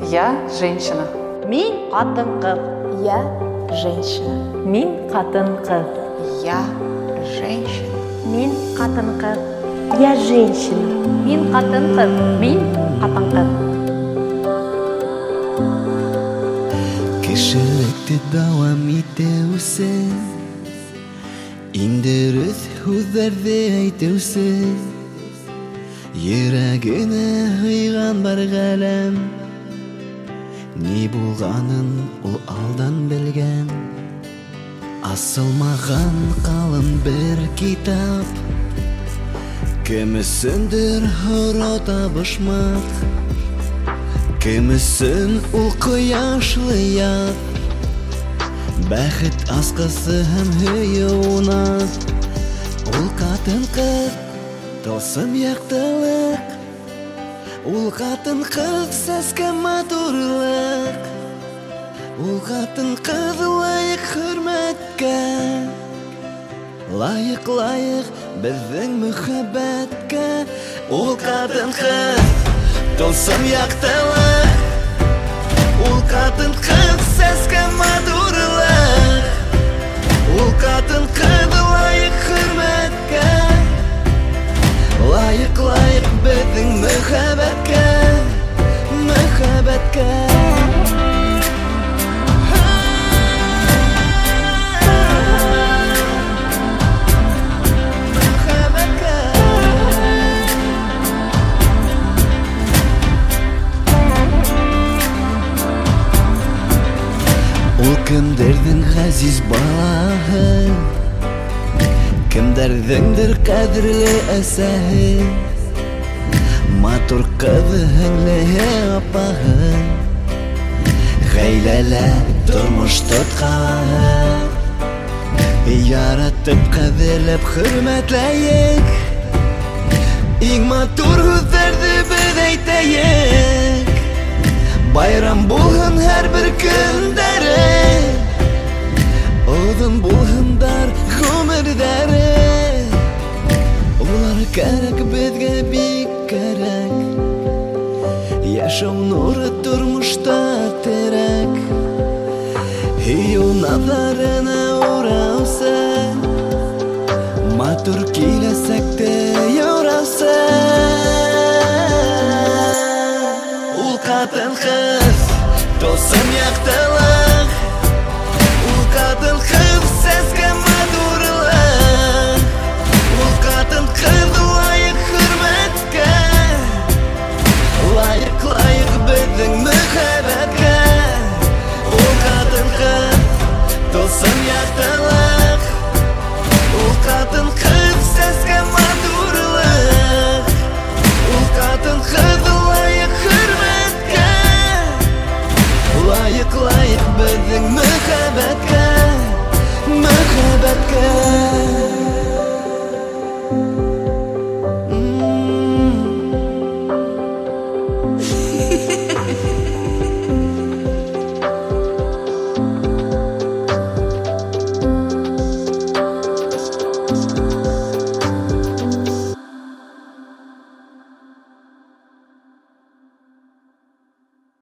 Я женщина. Мин қатын-қыз. Я женщина. Мин қатын-қыз. Я женщина. Мин қатын-қыз. Я женщина. Мин қатын-қыз. Мин қатын-қыз. Кішілікті дауам етеусіз, индіріс хүздерді әйтеусіз, Йөрәгенә хыйган бар галәм, ни булганын ул алдан белгән. Асылмаган калын бер китап, кемесендер хора табышмак, кемесен ул кояшлы ят, бәхет аскысы һәм һөюна, ул катын-кыз Тылсым яктылык, ул катын-кыз сәскә матурлык, ул катын-кыз лайык хөрмәткә, лайык безнең мөхәббәткә. Ул катын-кыз тылсым яктылык, ул катын-кыз сәскә матурлык, ул катын-кыз лайык хөрмәткә, лайык безнең мөхәббәткә, мөхәббәткә. Ул кемдердең ғазиз балаһы, кемдердеңдер кадерле әсәһе, матур кызы һеңлеһе апаһы, ғаиләлә тормыш тоткаһы. Яратып кадерләп хөрмәтләйек, иң матур һүзләрне без әйтәйек. Байрам булһын һәрбер көндәре, Озын булһындар гомердәре, улар кәрәк безгә бик кәрәк, яшәү нуры тормышта терәк, һөю назарына ураусы, матур киләсәктә яураусы. Ул катын-кыз тылсым яктылык,